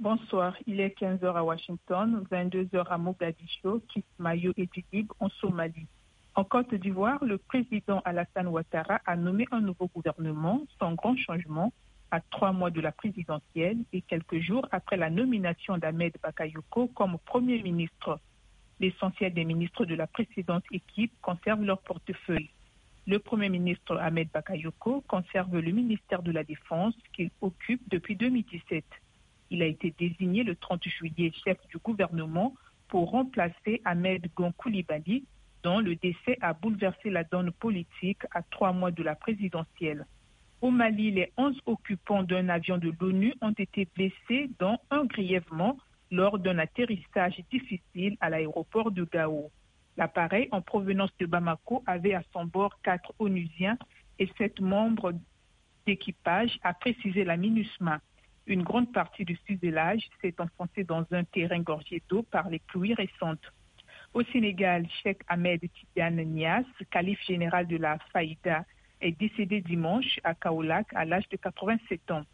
Bonsoir, il est 15 heures à Washington, 22 heures à Mogadiscio, Kismayo et Djibouti en Somalie. En Côte d'Ivoire, le président Alassane Ouattara a nommé un nouveau gouvernement sans grand changement à 3 mois de la présidentielle et quelques jours après la nomination d'Ahmed Bakayoko comme Premier ministre. L'essentiel des ministres de la précédente équipe conservent leur portefeuille. Le Premier ministre Ahmed Bakayoko conserve le ministère de la Défense qu'il occupe depuis 2017. Il a été désigné le 30 juillet chef du gouvernement pour remplacer Ahmed Gon Coulibaly, dont le décès a bouleversé la donne politique à 3 mois de la présidentielle. Au Mali, les 11 occupants d'un avion de l'ONU ont été blessés, dont un grièvement, lors d'un atterrissage difficile à l'aéroport de Gao. L'appareil en provenance de Bamako avait à son bord 4 onusiens et 7 membres d'équipage, a précisé la MINUSMA. Une grande partie du fuselage s'est enfoncée dans un terrain gorgé d'eau par les pluies récentes. Au Sénégal, Cheikh Ahmed Tidiane Niasse, calife général de la Faïda, est décédé dimanche à Kaolack à l'âge de 87 ans.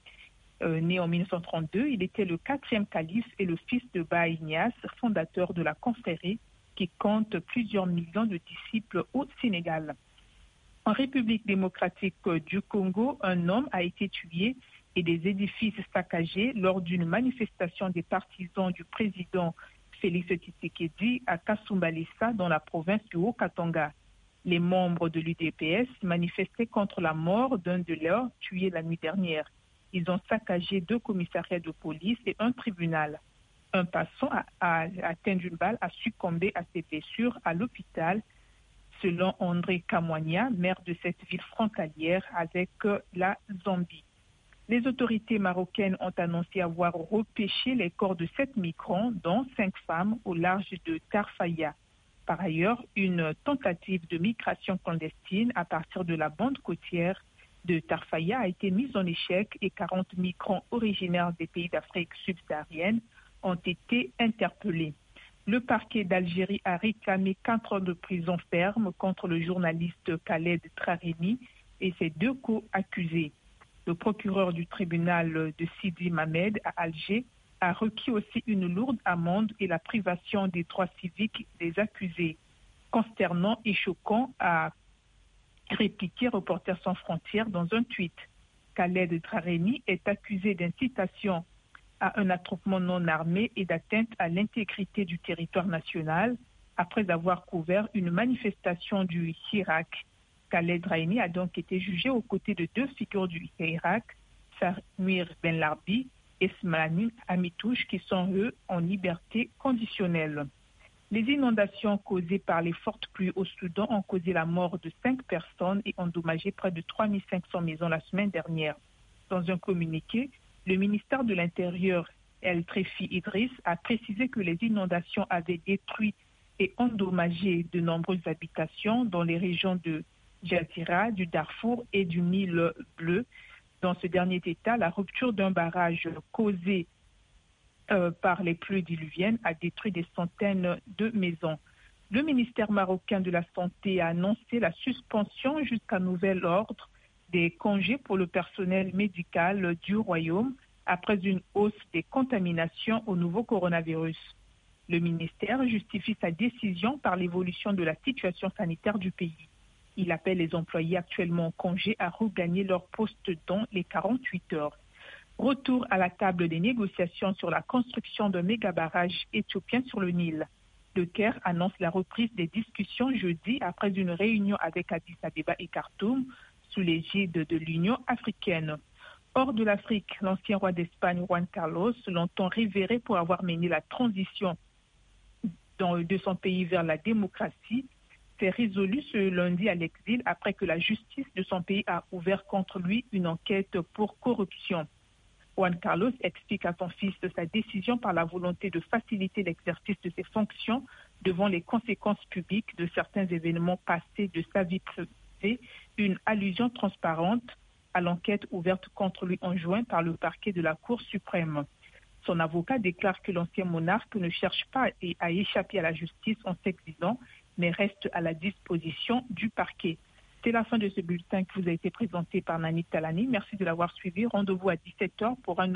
Né en 1932, il était le 4e calife et le fils de Baye Niasse, fondateur de la confrérie qui compte plusieurs millions de disciples au Sénégal. En République démocratique du Congo, un homme a été tué et des édifices saccagés lors d'une manifestation des partisans du président Félix Tshisekedi à Kasumbalesa dans la province du Haut-Katanga. Les membres de l'UDPS manifestaient contre la mort d'un de leurs tués la nuit dernière. Ils ont saccagé 2 commissariats de police et un tribunal. Un passant atteint d'une balle a succombé à ses blessures à l'hôpital, selon André Kamoigna, maire de cette ville frontalière avec la Zambie. Les autorités marocaines ont annoncé avoir repêché les corps de 7 migrants, dont 5 femmes, au large de Tarfaya. Par ailleurs, une tentative de migration clandestine à partir de la bande côtière de Tarfaya a été mise en échec et 40 migrants originaires des pays d'Afrique subsaharienne ont été interpellés. Le parquet d'Algérie a réclamé 4 ans de prison ferme contre le journaliste Khaled Drareni et ses 2 co-accusés. Le procureur du tribunal de Sidi Mamed à Alger a requis aussi une lourde amende et la privation des droits civiques des accusés. Consternant et choquant, a répliqué Reporters sans frontières dans un tweet. Khaled Drareni est accusé d'incitation à un attroupement non armé et d'atteinte à l'intégrité du territoire national après avoir couvert une manifestation du Hirak. Khaled Drareni a donc été jugé aux côtés de 2 figures du Irak, Samir Ben Larbi et Smalani Amitouche, qui sont eux en liberté conditionnelle. Les inondations causées par les fortes pluies au Soudan ont causé la mort de 5 personnes et endommagé près de 3500 maisons la semaine dernière. Dans un communiqué, le ministère de l'Intérieur, El Trefi Idriss, a précisé que les inondations avaient détruit et endommagé de nombreuses habitations dans les régions de Djazira, du Darfour et du Nil Bleu. Dans ce dernier état, la rupture d'un barrage causé par les pluies diluviennes a détruit des centaines de maisons. Le ministère marocain de la Santé a annoncé la suspension jusqu'à nouvel ordre des congés pour le personnel médical du Royaume après une hausse des contaminations au nouveau coronavirus. Le ministère justifie sa décision par l'évolution de la situation sanitaire du pays. Il appelle les employés actuellement en congé à regagner leur poste dans les 48 heures. Retour à la table des négociations sur la construction d'un méga-barrage éthiopien sur le Nil. Le Caire annonce la reprise des discussions jeudi après une réunion avec Addis Abeba et Khartoum sous l'égide de l'Union africaine. Hors de l'Afrique, l'ancien roi d'Espagne Juan Carlos, longtemps révéré pour avoir mené la transition de son pays vers la démocratie, s'est résolu ce lundi à l'exil après que la justice de son pays a ouvert contre lui une enquête pour corruption. Juan Carlos explique à son fils sa décision par la volonté de faciliter l'exercice de ses fonctions devant les conséquences publiques de certains événements passés de sa vie privée, une allusion transparente à l'enquête ouverte contre lui en juin par le parquet de la Cour suprême. Son avocat déclare que l'ancien monarque ne cherche pas à échapper à la justice en s'exilant, mais reste à la disposition du parquet. C'est la fin de ce bulletin qui vous a été présenté par Nani Talani. Merci de l'avoir suivi. Rendez-vous à 17h pour un